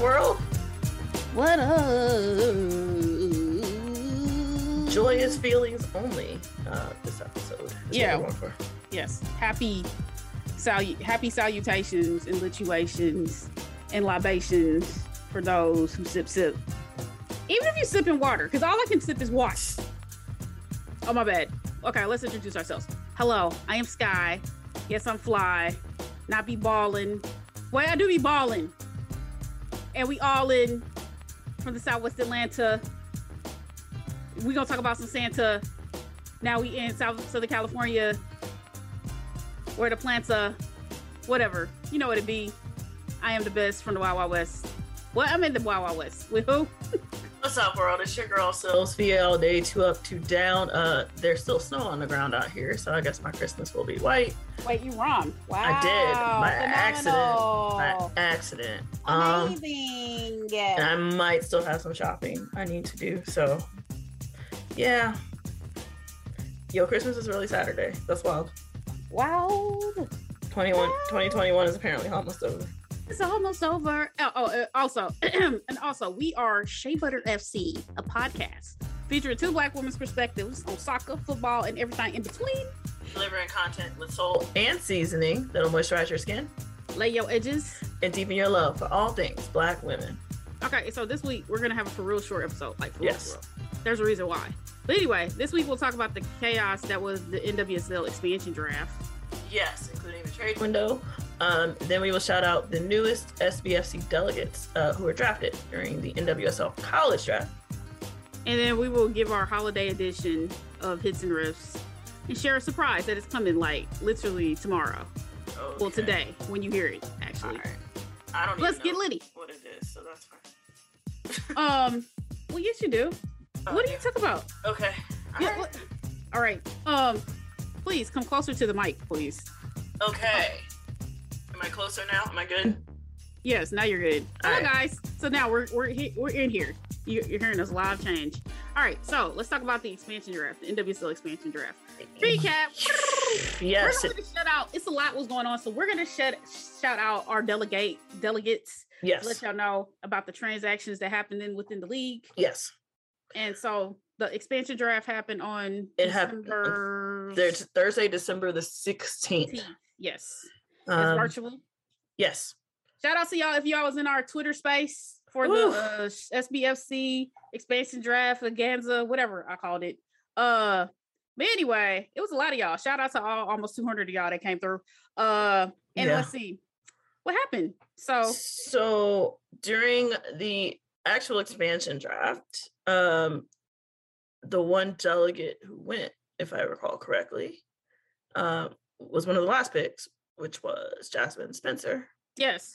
world? What up? Joyous feelings only. This episode. Yeah. Yes. Happy salutations and lituations and libations for those who sip. Even if you sip in water, because all I can sip is water. Oh, my bad. Okay, let's introduce ourselves. Hello, I am Sky. Yes, I'm fly. Not be ballin'. Well, I do be ballin'. And we all in from the Southwest Atlanta. We gonna talk about some Santa. Now we in Southern California, where the plants are, whatever. You know what it be. I am the best from the Wild Wild West. Well, I'm in the Wild Wild West. With who? What's up, world? It's your girl, Sophia, all day, 2 up, 2 down. There's still snow on the ground out here, so I guess my Christmas will be white. Wait, you wrong. Wow. I did. By accident. Amazing. And I might still have some shopping I need to do, so yeah. Yo, Christmas is really Saturday. That's wild. Wow. 2021 is apparently almost over. It's almost over. Also, we are Shea Butter FC, a podcast featuring 2 Black women's perspectives on soccer, football, and everything in between. Delivering content with soul and seasoning that'll moisturize your skin, lay your edges, and deepen your love for all things Black women. Okay, so this week we're gonna have a for real short episode, like for real. There's a reason why. But anyway, this week we'll talk about the chaos that was the NWSL expansion draft. Yes, including the trade window. Then we will shout out the newest SBFC delegates who were drafted during the NWSL college draft. And then we will give our holiday edition of Hits and Riffs and share a surprise that is coming like literally tomorrow. Okay. Well, today when you hear it, actually. All right. I don't. Let's get litty. What it is, so that's fine. Well, yes, you do. What do you talk about? Okay. All right. Please come closer to the mic, please. Okay. Am I closer now? Am I good? Yes, now you're good. Hello, guys. So now we're in here. You're hearing us live change. All right, so let's talk about the expansion draft, the NWSL expansion draft. Recap. Yes. We're going to shout out. It's a lot was going on, so we're going to shout out our delegates. Yes. Let y'all know about the transactions that happened within the league. Yes. And so the expansion draft happened on Thursday, December the 16th. Yes. It's virtual. Yes. Shout out to y'all if y'all was in our Twitter space for the SBFC expansion draft, Ganza, whatever I called it. But anyway, it was a lot of y'all. Shout out to almost 200 of y'all that came through. Let's see what happened. So during the actual expansion draft, the one delegate who went, if I recall correctly, was one of the last picks, which was Jasmine Spencer. Yes.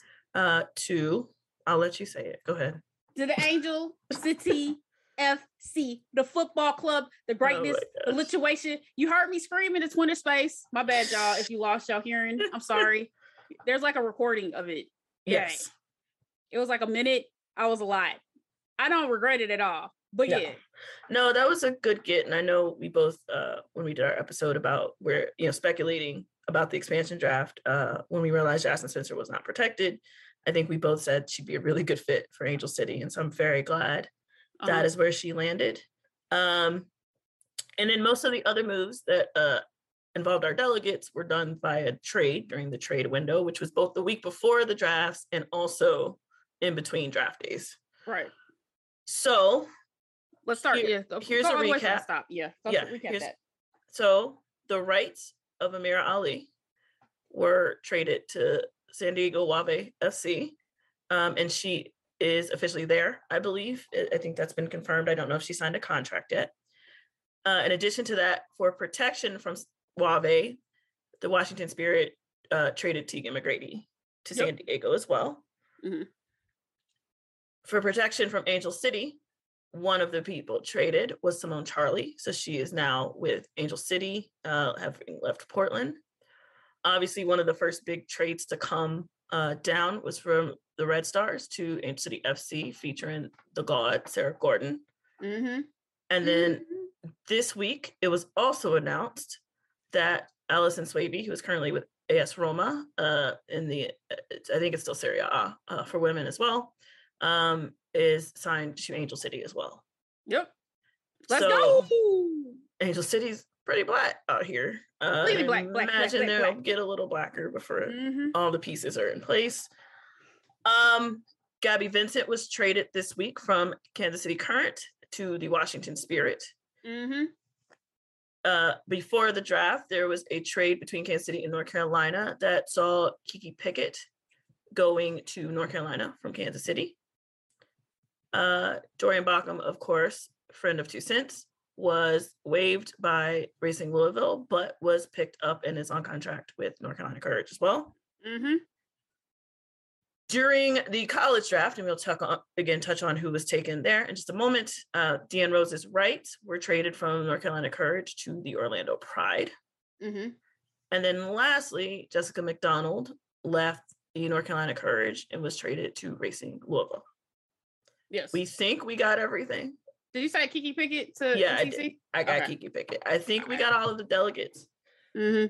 I'll let you say it. Go ahead. To the Angel City FC, the football club, the greatness, the lituation. You heard me scream in the Twitter space. My bad, y'all. If you lost y'all hearing, I'm sorry. There's like a recording of it. Yes. Dang. It was like a minute. I was a lot. I don't regret it at all. But yeah. No, that was a good get. And I know we both, when we did our episode about speculating about the expansion draft, when we realized Jasmine Spencer was not protected, I think we both said she'd be a really good fit for Angel City. And so I'm very glad that is where she landed. And then most of the other moves that involved our delegates were done via trade during the trade window, which was both the week before the drafts and also in between draft days. Right. So let's start. Here's a recap. Stop. Recap that. So the rights of Amira Ali were traded to San Diego Wave FC, and she is officially there, I believe. I think that's been confirmed. I don't know if she signed a contract yet. In addition to that, for protection from Wave, the Washington Spirit traded Tegan McGrady to San Diego as well. Mm-hmm. For protection from Angel City, one of the people traded was Simone Charlie. So she is now with Angel City, having left Portland. Obviously, one of the first big trades to come down was from the Red Stars to Angel City FC, featuring the god, Sarah Gordon. Mm-hmm. And then this week, it was also announced that Alison Swaby, who is currently with AS Roma I think it's still Serie A for women as well, is signed to Angel City as well. Yep. Let's So, go. Angel City's pretty black out here. Completely black. Imagine they'll get a little blacker before all the pieces are in place. Gabby Vincent was traded this week from Kansas City Current to the Washington Spirit. Before the draft, there was a trade between Kansas City and North Carolina that saw Kiki Pickett going to North Carolina from Kansas City. Dorian Bacham, of course, friend of 2 Cents, was waived by Racing Louisville, but was picked up and is on contract with North Carolina Courage as well. During the college draft, and we'll touch on who was taken there in just a moment, Deanne Rose's Wright were traded from North Carolina Courage to the Orlando Pride. And then lastly, Jessica McDonald left the North Carolina Courage and was traded to Racing Louisville. Yes. We think we got everything. Did you say Kiki Pickett to Yeah, MCC? I got Kiki Pickett. I think we got all of the delegates who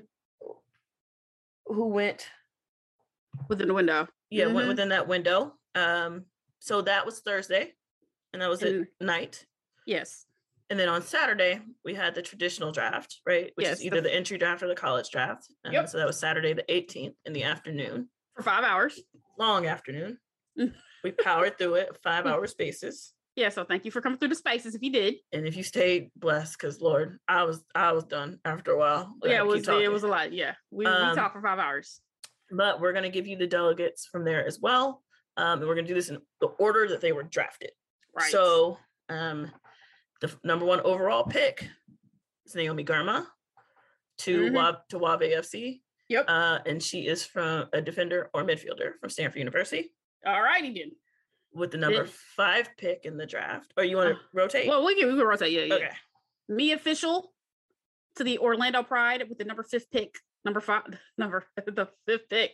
went within the window. Yeah, went within that window. So that was Thursday, and that was at night. Yes. And then on Saturday, we had the traditional draft, right? Which is either the entry draft or the college draft. So that was Saturday the 18th in the afternoon. For 5 hours. Long afternoon. We powered through it, 5-hour spaces. Yeah, so thank you for coming through the spaces if you did. And if you stayed, blessed, because Lord, I was done after a while. Yeah, it was a lot. Yeah. We talked for 5 hours. But we're going to give you the delegates from there as well. And we're going to do this in the order that they were drafted. Right. So the number 1 overall pick is Naomi Girma to Wave FC. Yep. And she is from a defender or midfielder from Stanford University. All righty then. With the number 5 pick in the draft. Or you want to rotate? Well, we can rotate. Yeah. Okay. Mia Official to the Orlando Pride with the number 5 pick. The 5th pick.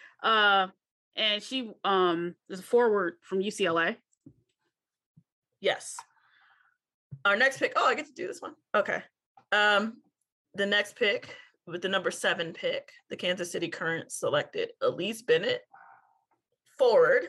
And she is a forward from UCLA. Yes. Our next pick. Oh, I get to do this one. Okay. The next pick with the number 7 pick, the Kansas City Current selected Elise Bennett, forward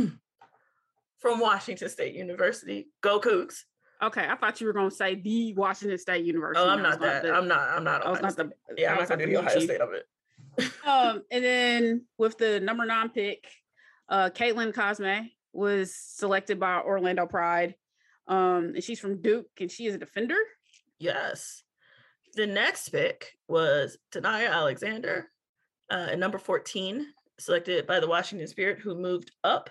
from Washington State University. Go Cougs. Okay, I thought you were going to say the Washington State University. Oh, I'm not that. I'm not. I'm not going to do the Ohio State of it. And then with the number 9 pick, Caitlin Cosme was selected by Orlando Pride. And she's from Duke, and she is a defender. Yes. The next pick was Tanaya Alexander, at number 14, selected by the Washington Spirit, who moved up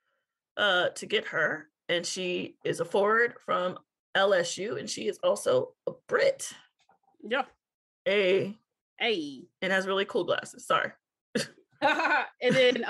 to get her. And she is a forward from LSU, and she is also a Brit. Yeah. And has really cool glasses. Sorry. And then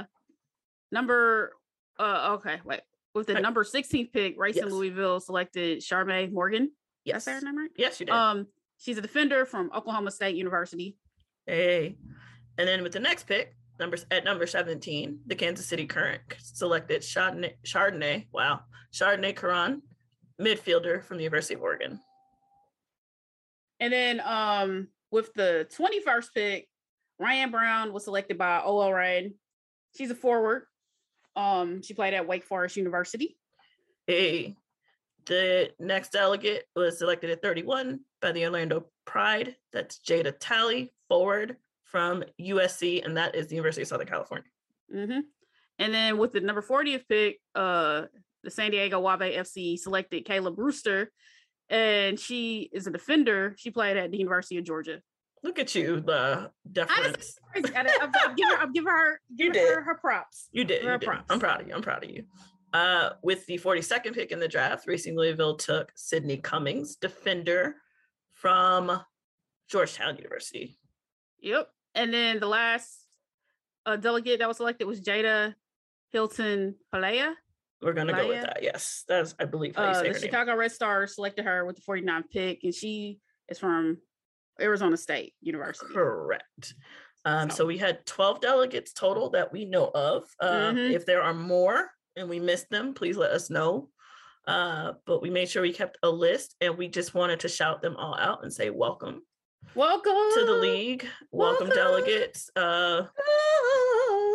with the number 16th pick, Racing Louisville selected Charmaine Morgan. Yes. Did I say her name right? Yes, you did. She's a defender from Oklahoma State University. And then with the next pick, at number 17, the Kansas City Current selected Chardonnay Caron, midfielder from the University of Oregon. And then with the 21st pick, Ryan Brown was selected by OL Reign. She's a forward. She played at Wake Forest University. The next delegate was selected at 31 by the Orlando Pride. That's Jada Talley, forward from USC, and that is the University of Southern California. And then with the number 40th pick, the San Diego Wave FC selected Kayla Brewster, and she is a defender. She played at the University of Georgia. Look at you, the deference. I'm giving her props. You did. Props. I'm proud of you. With the 42nd pick in the draft, Racing Louisville took Sydney Cummings, defender from Georgetown University. Yep. And then the last delegate that was selected was Jada Hilton Palea. We're going to go with that. Yes. That's, I believe, how you say her the Chicago Red Stars selected her with the 49th pick, and she is from Arizona State University. Correct. So we had 12 delegates total that we know of. If there are more and we missed them, please let us know. But we made sure we kept a list, and we just wanted to shout them all out and say welcome. Welcome to the league. Welcome delegates.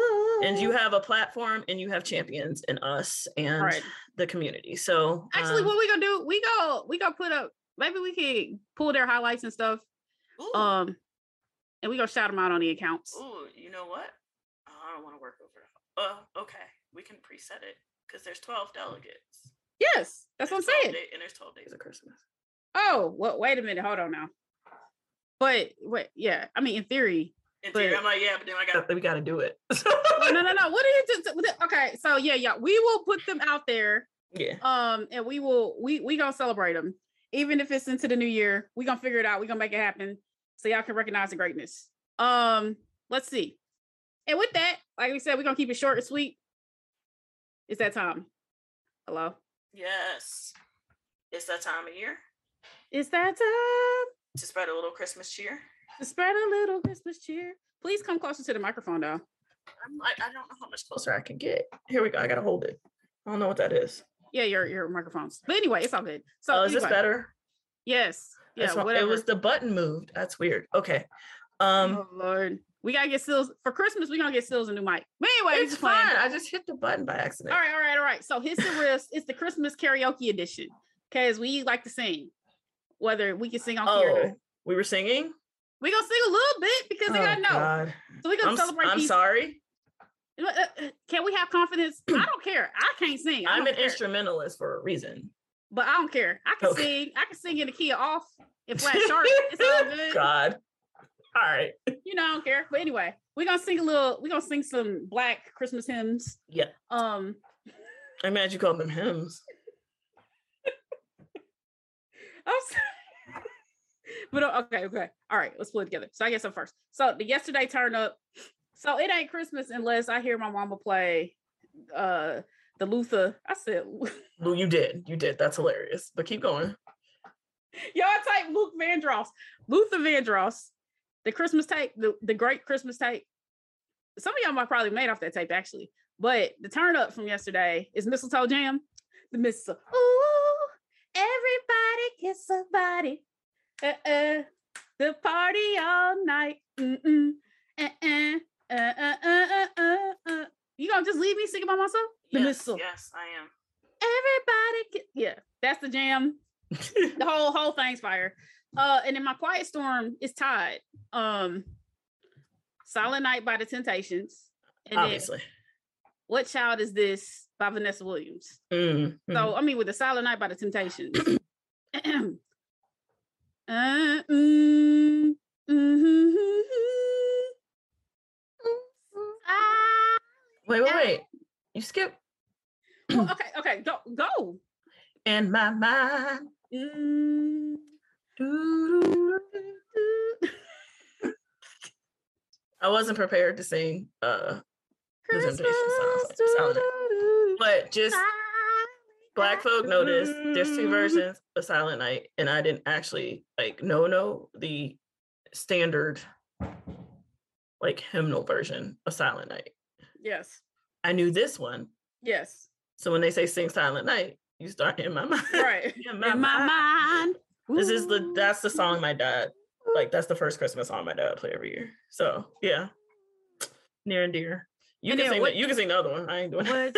And you have a platform and you have champions in us and the community. So actually what we gonna do, we gonna put up, maybe we can pull their highlights and stuff. And we gonna shout them out on the accounts. Oh, you know what? Oh, I don't want to work over. Okay. We can preset it because there's 12 delegates. Yes, that's what I'm saying. And there's 12 days of Christmas. Oh, well, wait a minute. Hold on now. But wait, yeah. I mean, in theory. I'm like, yeah, but then we gotta do it. No. What are you doing? Okay, so yeah. We will put them out there. Yeah. And we gonna celebrate them. Even if it's into the new year, we gonna figure it out. We gonna make it happen. So y'all can recognize the greatness. Let's see. And with that, like we said, we're gonna keep it short and sweet. It's that time. Hello? Yes. It's that time of year. It's that time. To spread a little Christmas cheer. To spread a little Christmas cheer. Please come closer to the microphone, though. I'm like, I don't know how much closer I can get. Here we go. I gotta hold it. I don't know what that is. Yeah, your microphones. But anyway, it's all good. So is this better? Yes. Yeah, whatever. It was the button moved. That's weird. Okay. Oh Lord. We gotta get Sills for Christmas. We're gonna get Sills a new mic. But anyway, it's fine. I just hit the button by accident. All right. So Hits and Riffs. It's the Christmas karaoke edition. Because we like to sing. Whether we can sing on karaoke. We were singing? We're gonna sing a little bit because they gotta know. God. So we're gonna celebrate. I'm sorry. Can we have confidence? I don't care. I can't sing. I'm an instrumentalist for a reason. But I don't care. I can sing. I can sing in the key of off in flat sharp. It's all good. God. All right. I don't care. But anyway, we're gonna sing some Black Christmas hymns. Yeah. I'm mad you called them hymns. I'm sorry. But okay. All right, let's pull it together. So I guess I'm first. So the yesterday turn up. So it ain't Christmas unless I hear my mama play the Luther. I said you did. That's hilarious. But keep going. Y'all type Luther Vandross, the Christmas tape, the great Christmas tape. Some of y'all might probably made off that tape actually. But the turn up from yesterday is Mistletoe Jam. The mistletoe. Ooh, everybody kiss somebody. The party all night. You gonna just leave me singing by myself? Yes, I am. Everybody, that's the jam. The whole thing's fire. And then my quiet storm is tied. Silent Night by the Temptations. And obviously. Then, What Child Is This by Vanessa Williams. Mm-hmm. So I mean, with the Silent Night by the Temptations. Wait. You skip. Oh, okay. Go. In my mind. I wasn't prepared to sing the Temptations song, but just Black folk noticed there's two versions of Silent Night, and I didn't actually know the standard hymnal version of Silent Night. Yes. I knew this one. Yes. So when they say sing Silent Night, you start in my mind. Right. in my mind. That's the song my dad, that's the first Christmas song my dad would play every year. So yeah. Near and dear. You can sing the other one. I ain't doing it.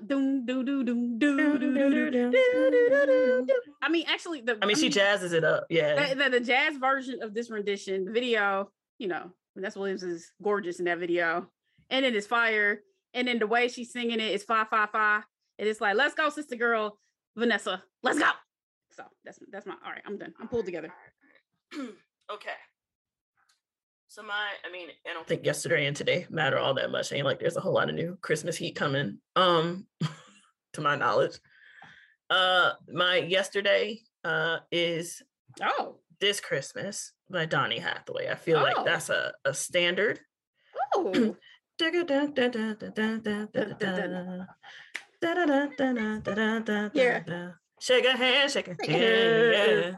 I mean, actually, she jazzes it up. Yeah. The jazz version of this rendition, the video, Vanessa Williams is gorgeous in that video. And it is fire. And then the way she's singing it is 555. And it's like, let's go, sister girl, Vanessa. Let's go. So that's my, all right, I'm done. I'm pulled together. Okay. So I don't think yesterday and today matter all that much. Ain't there's a whole lot of new Christmas heat coming, to my knowledge. My yesterday is This Christmas by Donny Hathaway. I feel like that's a standard. Oh. Yeah. Shake a hand, yeah.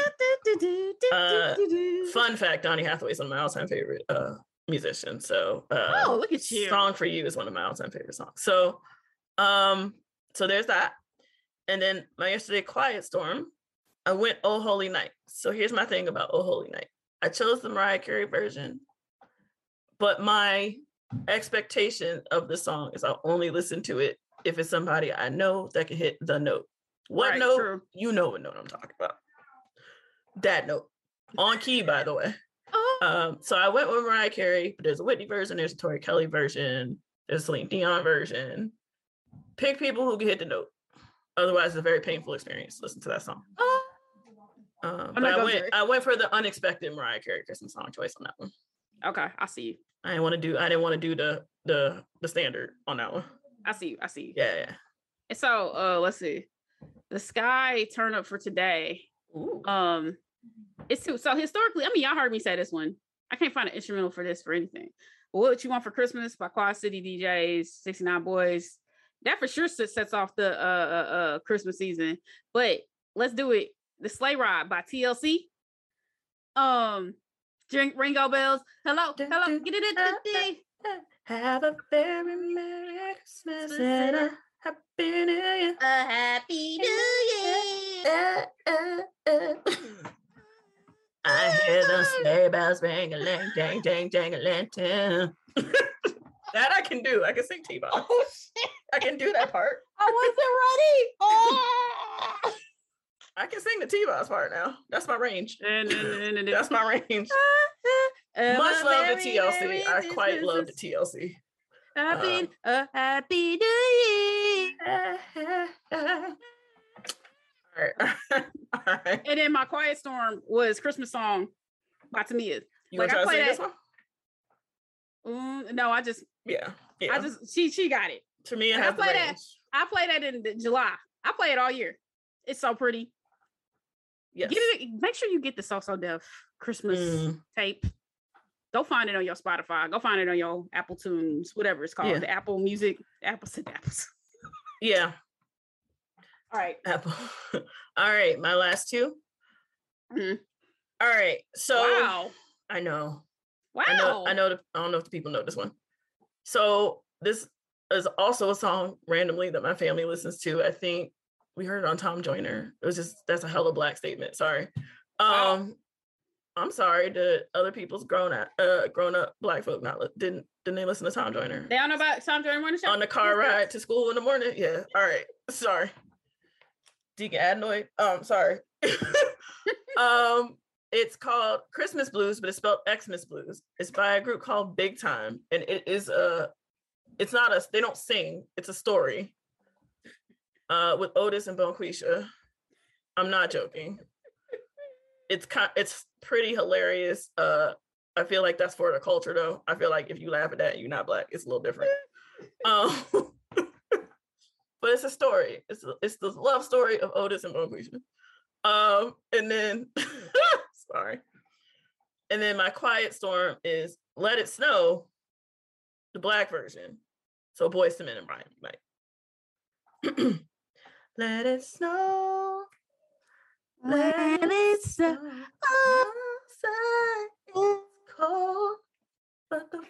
Fun fact, Donny Hathaway is one of my all-time favorite musicians. So look at you. Song for You is one of my all-time favorite songs. So so there's that. And then my yesterday quiet storm, I went Oh Holy Night. So here's my thing about Oh Holy Night. I chose the Mariah Carey version, but my expectation of the song is I'll only listen to it if it's somebody I know that can hit the note. What Right, note? true. You know what note I'm talking about. That note. On key, by the way. Oh, So I went with Mariah Carey, but there's a Whitney version, there's a Tori Kelly version, there's a Celine Dion version. Pick people who can hit the note. Otherwise, it's a very painful experience. Listen to that song. But I went for the unexpected Mariah Carey Christmas song choice on that one. okay, I see you. I didn't want to do the standard on that one. I see you. Yeah. And so let's see. The Sky Turn Up for Today. Ooh. It's so historically, I mean, y'all heard me say this one. I can't find an instrumental for this for anything. But What You Want for Christmas by Quad City DJs, 69 Boys. That for sure sets off the Christmas season. But let's do it. The Sleigh Ride by TLC. Drink Ringo Bells. Hello, get it. Have a very Merry Christmas and a Happy New Year. A Happy New Year. I hear the sleigh bells ring-a-ling, dang, dang, dang-a-ling. That I can do. I can sing T-Bob. Oh shit! I can do that part. I wasn't ready. I can sing the T-Bob's part now. That's my range. That's my range. Much love to TLC. I quite love the TLC. A Happy New Year. All right. And then my Quiet Storm was Christmas song by Tamia. You want to try to sing this one? No, I just she got it. Tamia has the range. I play that in July. I play it all year. It's so pretty. Yes. Make sure you get the So Def Christmas tape. Go find it on your Spotify. Go find it on your Apple Tunes, whatever it's called. Yeah. The Apple Music. Apples. Yeah. All right. Apple. All right. My last two. Mm-hmm. All right. So wow. I know. Wow. I don't know if the people know this one. So this is also a song randomly that my family listens to. I think we heard it on Tom Joyner. That's a hella black statement. Sorry. Wow. I'm sorry. Did other people's grown up black folk didn't they listen to Tom Joyner? They don't know about Tom Joyner Morning Show? On the car ride to school in the morning? Yeah. All right. Sorry. Deacon Adenoid. Sorry. It's called Christmas Blues, but it's spelled Xmas Blues. It's by a group called Big Time. And it is they don't sing, it's a story. With Otis and Bonquisha. I'm not joking. It's pretty hilarious. I feel like that's for the culture though. I feel like if you laugh at that, you're not black. It's a little different. But it's a story. It's the love story of Otis and Bonquisha. And then sorry. And then my Quiet Storm is Let It Snow, the black version. So Boyz II Men and Brian McKnight. Let it snow. Let it snow. Outside it's cold. But the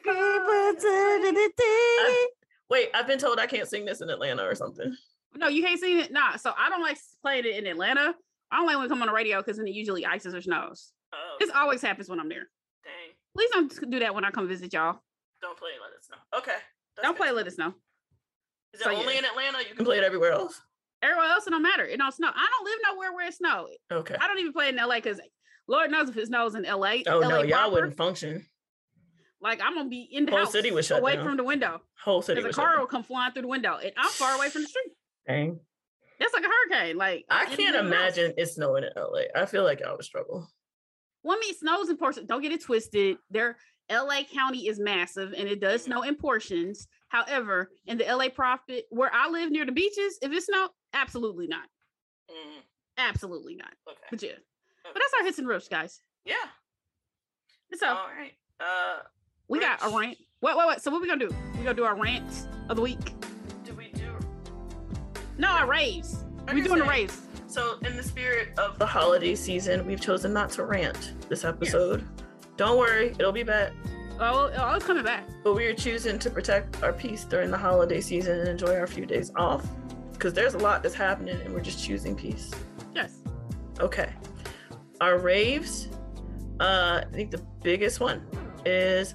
wait, I've been told I can't sing this in Atlanta or something. No, you can't sing it. Nah, so I don't like playing it in Atlanta. I don't like when it come on the radio because then it usually ices or snows. Oh. This always happens when I'm there. Dang. Please don't do that when I come visit y'all. Don't play Let It Snow. Okay. Don't play Let It Snow. Is it only in Atlanta? You can play it everywhere else? Everywhere else, it don't matter. It don't snow. I don't live nowhere where it snows. Okay. I don't even play in LA because Lord knows if it snows in LA. Oh, LA no, y'all proper, wouldn't function. Like, I'm going to be in the Whole house. city was shut away down. from the window. Whole city Because was a shut car down. will come flying through the window. And I'm far away from the street. Dang. That's like a hurricane. Like I can't imagine it snowing in LA. I feel like I would struggle. Well, I mean, it snows in portions. Don't get it twisted. LA County is massive and it does snow in portions. However, in the LA Prophet, where I live near the beaches, if it snows, absolutely not. Absolutely not. Okay. But yeah. But that's our hits and riffs, guys. Yeah. And so all right. We got a rant. Wait. So what we gonna do? We gonna do our rants of the week. Do we do? No, our raves. We're doing the raves. So in the spirit of the holiday season, we've chosen not to rant this episode. Yes. Don't worry, it'll be back. Oh, it's coming back. But we are choosing to protect our peace during the holiday season and enjoy our few days off. Because there's a lot that's happening and we're just choosing peace. Yes. Okay. Our raves, I think the biggest one is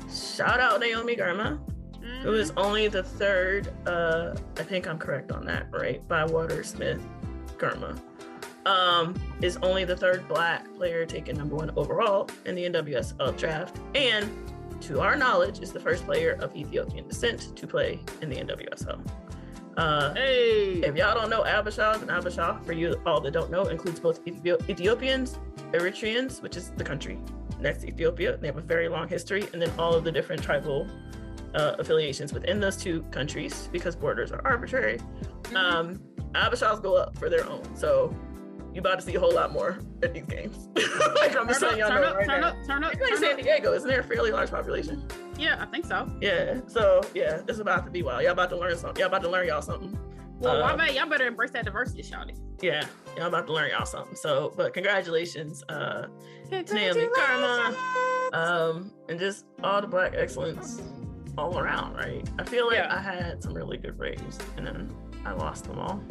Shout out Naomi Girma, who is only the third, I think I'm correct on that, right? Bywater Smith Girma. Is only the third Black player taken number 1 overall in the NWSL draft, and to our knowledge, is the first player of Ethiopian descent to play in the NWSL. If y'all don't know Abasha, then Abasha, for you all that don't know, includes both Ethiopians, Eritreans, which is the country next to Ethiopia. They have a very long history, and then all of the different tribal affiliations within those two countries, because borders are arbitrary. Abashas go up for their own, so you about to see a whole lot more at these games. Like I'm just letting y'all know right now. Turn up. San Diego, isn't there a fairly large population? Yeah, I think so. Yeah, so yeah, it's about to be wild. Y'all about to learn something. Y'all about to learn y'all something. Well, y'all better embrace that diversity, shawty. Yeah, y'all about to learn y'all something. So, but congratulations, Naomi Girma, and just all the Black excellence all around, right? I feel like I had some really good raves, and then I lost them all.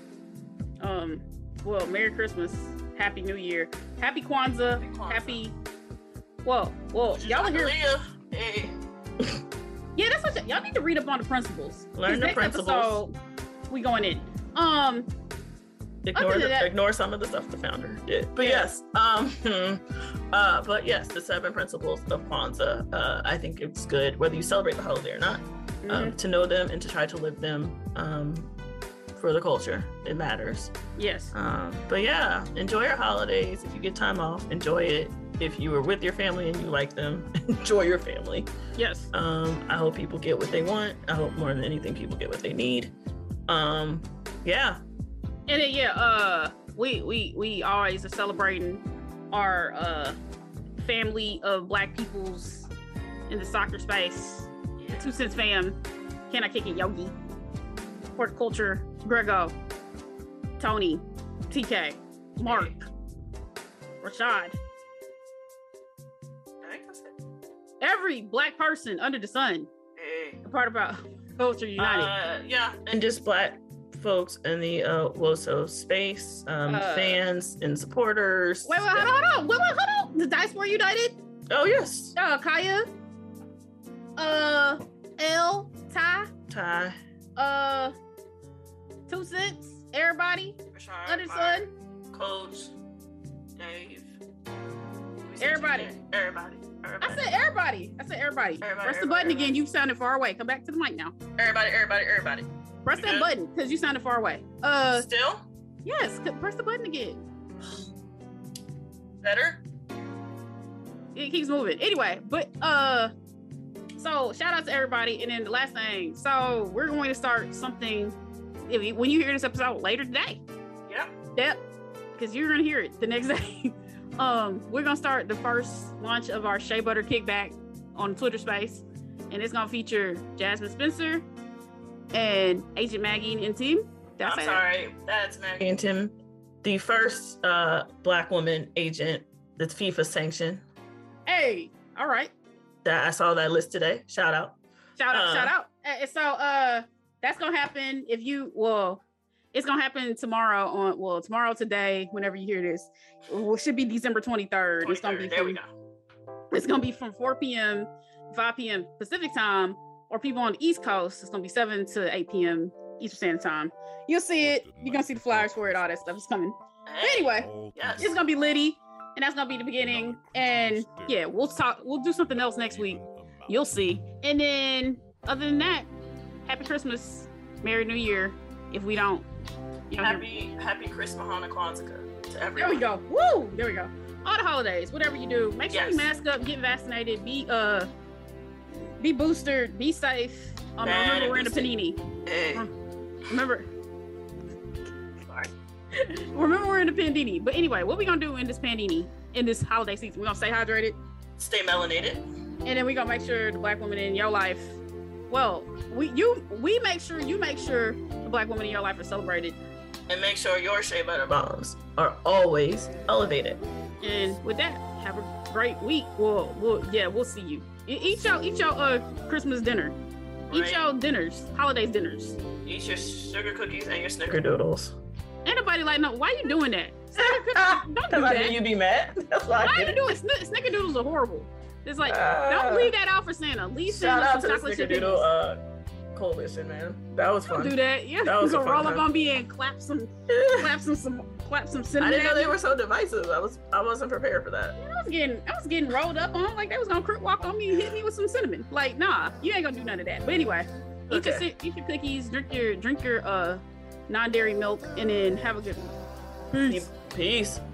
Well, Merry Christmas, Happy New Year, Happy Kwanzaa, Happy. Well, y'all are here. Hey. Yeah, that's what y'all need to read up on the principles. Learn the principles. Episode, we going in. Ignore some of the stuff the founder did. But yes, but yes, the 7 principles of Kwanzaa. I think it's good, whether you celebrate the holiday or not, to know them and to try to live them for the culture. It matters. Yes. But yeah, enjoy your holidays. If you get time off, enjoy it. If you are with your family and you like them, enjoy your family. Yes. I hope people get what they want. I hope more than anything, people get what they need. Yeah. And then we always are celebrating our family of Black peoples in the soccer space. The 2 Cents fam, Can I Kick It Yogi, Horticulture, Grego, Tony, TK, Mark, Rashad. Every Black person under the sun. A part about Culture United. Yeah, and just Black folks in the WOSO space, fans and supporters. Wait, hold on. The Diaspora United? Oh, yes. Kaya. L. Ty. 2 Cents. Everybody. Rashard, under the sun. Coach. Dave. Everybody. I said everybody. Press the button again. You sounded far away. Come back to the mic now. Everybody. Press that button because you sounded far away. Still? Yes. Press the button again. Better? It keeps moving. Anyway, but so shout out to everybody. And then the last thing. So we're going to start something when you hear this episode later today. Yep. Because you're going to hear it the next day. We're gonna start the first launch of our Shea Butter Kickback on Twitter Space, and it's gonna feature Jasmine Spencer and Agent Maggie and Tim. That's Maggie and Tim, the first Black woman agent that's FIFA sanctioned. Hey, all right. That I saw that list today. Shout out. So that's gonna happen it's gonna happen tomorrow today, whenever you hear this. It should be December 23rd. It's gonna be from 4 p.m. 5 p.m. Pacific time, or people on the East Coast, it's gonna be 7 to 8 p.m. Eastern Standard Time. You'll see it. You're gonna see the flyers for it. All that stuff is coming. But anyway, it's gonna be litty, and that's gonna be the beginning. And yeah, we'll do something else next week. You'll see. And then other than that, Happy Christmas, Merry New Year. If we don't, happy Christmas, Mahana Kwanzaa to everyone. There we go. Woo! There we go. All the holidays, whatever you do, make sure you mask up, get vaccinated, be boosted, be safe. Remember we're in a panini. Hey. Remember we're in a pandini. But anyway, what we gonna do in this pandini, in this holiday season? We're gonna stay hydrated, stay melanated, and then we're gonna make sure the Black woman in your life, we make sure the Black woman in your life is celebrated, and make sure your Shea Butter bombs are always elevated. And with that, have a great week. We'll see you. Eat your Christmas dinner. Eat your dinners, holidays dinners. Eat your sugar cookies and your snickerdoodles. Ain't nobody like, no, why you doing that? Don't do that. You be mad? That's why you doing Snickerdoodles are horrible. It's like, don't leave that out for Santa. Leave Shout Santa out to some the chocolate chip Snickerdoodle coalition, man. That was fun. Don't do that. Yeah, That was you a gonna fun roll up time. on me and clap some cinnamon. I didn't know at they me. were so divisive. I wasn't prepared for that. I was getting rolled up on like they was gonna crip walk on me and hit me with some cinnamon. Like, nah, you ain't gonna do none of that. But anyway, eat your cookies, drink your non-dairy milk, and then have a good one. Peace.